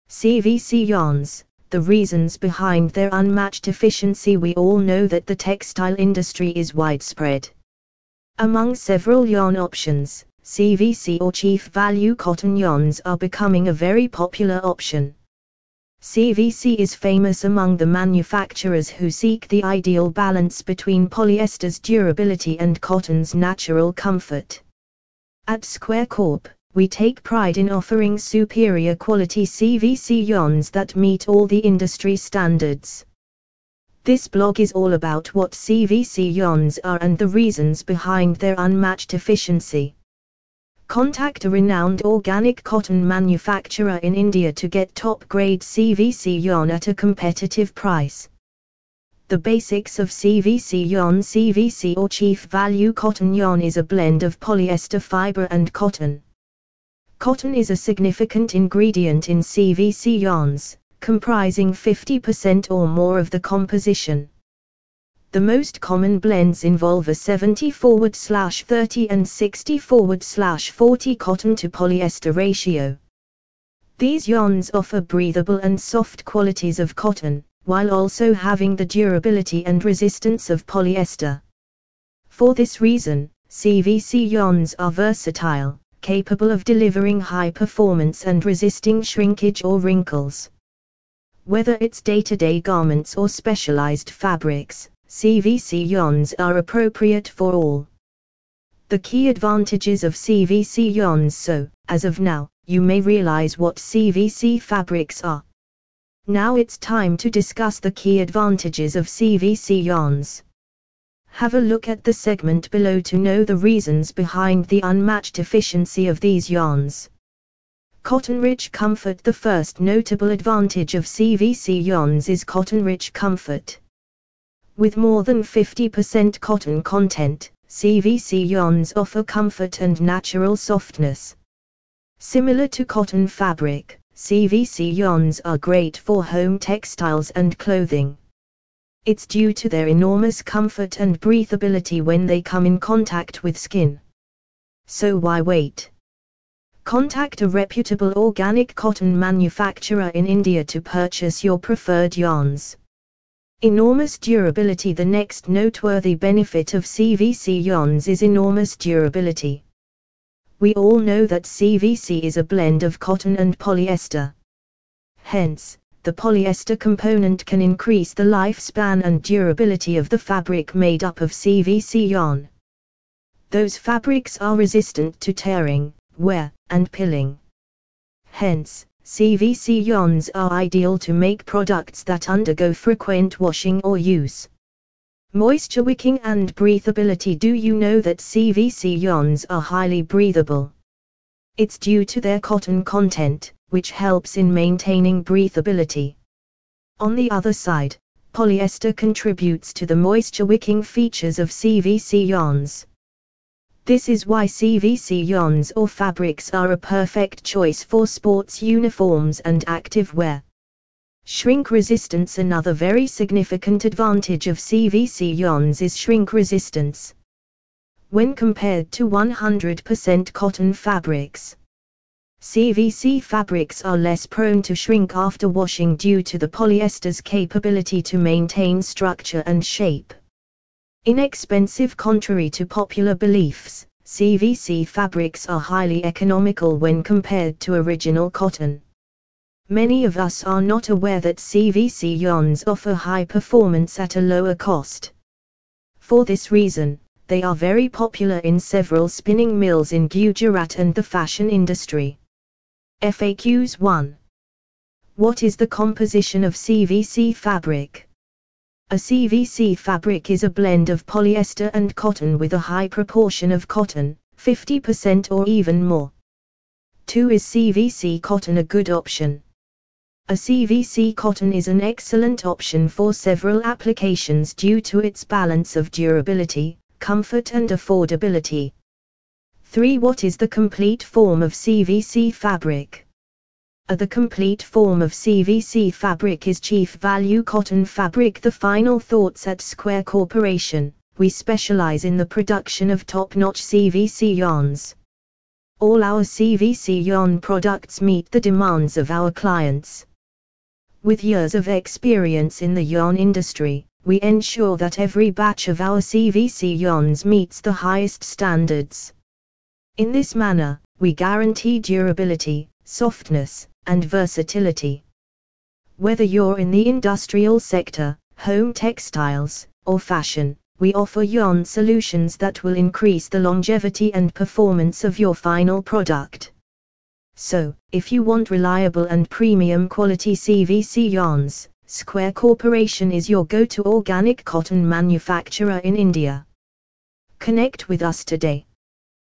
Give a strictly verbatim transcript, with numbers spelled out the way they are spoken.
C V C yarns, the reasons behind their unmatched efficiency. We all know that the textile industry is widespread. Among several yarn options, C V C or chief value cotton yarns are becoming a very popular option. C V C is famous among the manufacturers who seek the ideal balance between polyester's durability and cotton's natural comfort. At Square Corp, we take pride in offering superior quality C V C yarns that meet all the industry standards. This blog is all about what C V C yarns are and the reasons behind their unmatched efficiency. Contact a renowned organic cotton manufacturer in India to get top-grade C V C yarn at a competitive price. The basics of C V C yarn. C V C or chief value cotton yarn is a blend of polyester fiber and cotton. Cotton is a significant ingredient in C V C yarns, comprising fifty percent or more of the composition. The most common blends involve a seventy thirty and sixty forty cotton to polyester ratio. These yarns offer breathable and soft qualities of cotton, while also having the durability and resistance of polyester. For this reason, C V C yarns are versatile, capable of delivering high performance and resisting shrinkage or wrinkles. Whether it's day-to-day garments or specialized fabrics, C V C yarns are appropriate for all. The key advantages of C V C yarns. So, as of now, you may realize what C V C fabrics are. Now it's time to discuss the key advantages of C V C yarns. Have a look at the segment below to know the reasons behind the unmatched efficiency of these yarns. Cotton-rich comfort. The first notable advantage of C V C yarns is cotton-rich comfort. With more than fifty percent cotton content, C V C yarns offer comfort and natural softness. Similar to cotton fabric, C V C yarns are great for home textiles and clothing. It's due to their enormous comfort and breathability when they come in contact with skin. So why wait? Contact a reputable organic cotton manufacturer in India to purchase your preferred yarns. Enormous durability. The next noteworthy benefit of C V C yarns is enormous durability. We all know that C V C is a blend of cotton and polyester. Hence, the polyester component can increase the lifespan and durability of the fabric made up of C V C yarn. Those fabrics are resistant to tearing, wear, and pilling. Hence, C V C yarns are ideal to make products that undergo frequent washing or use. Moisture wicking and breathability. Do you know that C V C yarns are highly breathable? It's due to their cotton content, which helps in maintaining breathability. On the other side, polyester contributes to the moisture wicking features of C V C yarns. This is why C V C yarns or fabrics are a perfect choice for sports uniforms and active wear. Shrink resistance. Another very significant advantage of C V C yarns is shrink resistance. When compared to one hundred percent cotton fabrics, C V C fabrics are less prone to shrink after washing due to the polyester's capability to maintain structure and shape. Inexpensive. Contrary to popular beliefs, C V C fabrics are highly economical when compared to original cotton. Many of us are not aware that C V C yarns offer high performance at a lower cost. For this reason, they are very popular in several spinning mills in Gujarat and the fashion industry. F A Qs. one. What is the composition of C V C fabric? A C V C fabric is a blend of polyester and cotton with a high proportion of cotton, fifty percent or even more. two. Is C V C cotton a good option? A C V C cotton is an excellent option for several applications due to its balance of durability, comfort and affordability. three. What is the complete form of C V C fabric? A the complete form of C V C fabric is chief value cotton fabric. The final thoughts. At Square Corporation, we specialize in the production of top-notch C V C yarns. All our C V C yarn products meet the demands of our clients. With years of experience in the yarn industry, we ensure that every batch of our C V C yarns meets the highest standards. In this manner, we guarantee durability, softness, and versatility. Whether you're in the industrial sector, home textiles, or fashion, we offer yarn solutions that will increase the longevity and performance of your final product. So, if you want reliable and premium quality C V C yarns, Square Corporation is your go-to organic cotton manufacturer in India. Connect with us today.